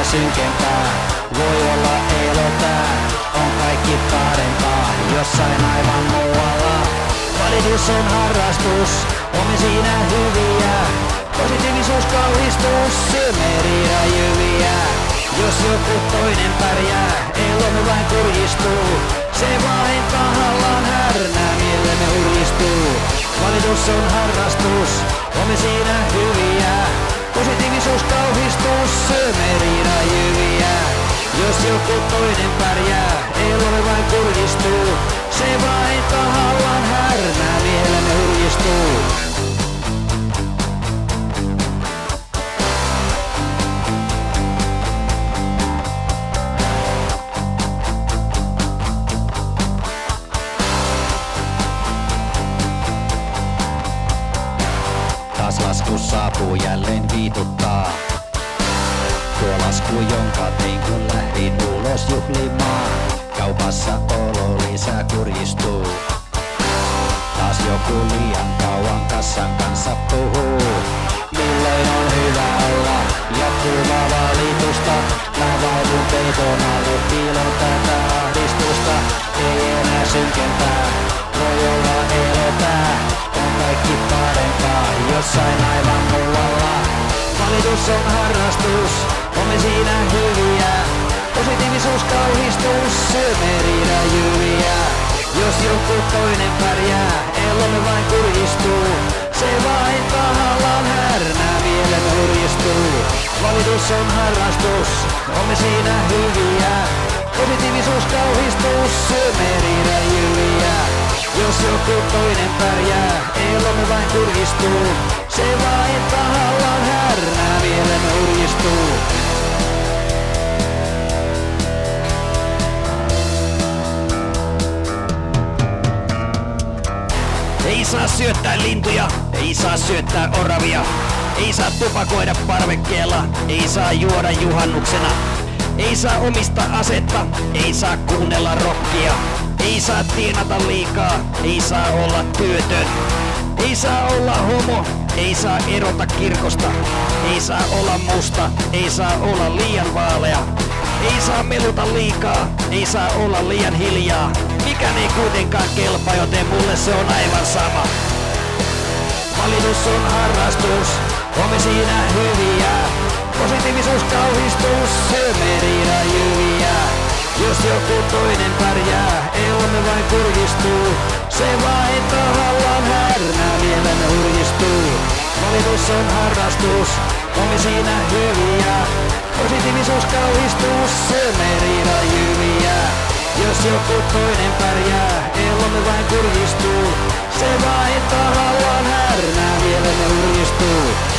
synkempää. Voi olla elo tää, on kaikki parempaa jossain aivan muualla. Valitus on harrastus, omme siinä hyviä. Positiivisuus, kauhistus, syömme riidajyviä. Jos joku toinen pärjää, elomme vain kurjistuu. Se vain tahallaan härnää, mielemme hurjistuu. Valitus on harrastus, omme siinä hyviä. Positiivisuus, kauhistus, syömme riidajyviä. Jos joku toinen pärjää, elomme vain kurjistuu. Se vain tahallaan härnää, mielemme hurjistuu. Taas lasku saapuu, jälleen viituttaa. Tuo lasku, jonka tein kun lähdin ulos juhlimaan. Kaupassa olo lisää kurjistuu. Taas joku liian kauan kassan kanssa puhuu. Milloin on hyvä olla jatkuvaa valitusta. Mä vaivun peiton alle, piilon tätä ahdistusta. Ei enää synkempää, voi olla elo tää. On kaikki parempaa jossain aivan muualla. Valitus on harrastus, omme siinä hyviä. Positiivisuus, kauhistus, syömme riidajyviä. Jos joku toinen pärjää, elomme vain kurjistuu. Se vain tahallaan härnää, mielemme hurjistuu. Valitus on harrastus, omme siinä hyviä. Positiivisuus, kauhistus, syömme riidajyviä. Jos joku toinen pärjää, elomme vain kurjistuu. Se vain tahallaan härnää, mielemme hurjistuu. Ei saa syöttää lintuja, ei saa syöttää oravia. Ei saa tupakoida parvekkeella, ei saa juoda juhannuksena. Ei saa omista asetta, ei saa kuunnella rockia. Ei saa tienata liikaa, ei saa olla työtön. Ei saa olla homo, ei saa erota kirkosta. Ei saa olla musta, ei saa olla liian vaalea. Ei saa meluta liikaa, ei saa olla liian hiljaa. Mikään ei kuitenkaan kelpaa, joten mulle se on aivan sama. Valitus on harrastus, omme siinä hyviä. Positiivisuus, kauhistus, syömme riidajyviä. Jos joku toinen pärjää, elomme vain kurjistuu. Se vain tahallaan härnää, mielemme hurjistuu. Valitus on harrastus, omme siinä hyviä. Positiivisuus, kauhistus, syömme riidajyviä. Jos joku toinen pärjää, elomme vain kurjistuu. Se vain tahallaan härnää, mielemme hurjistuu.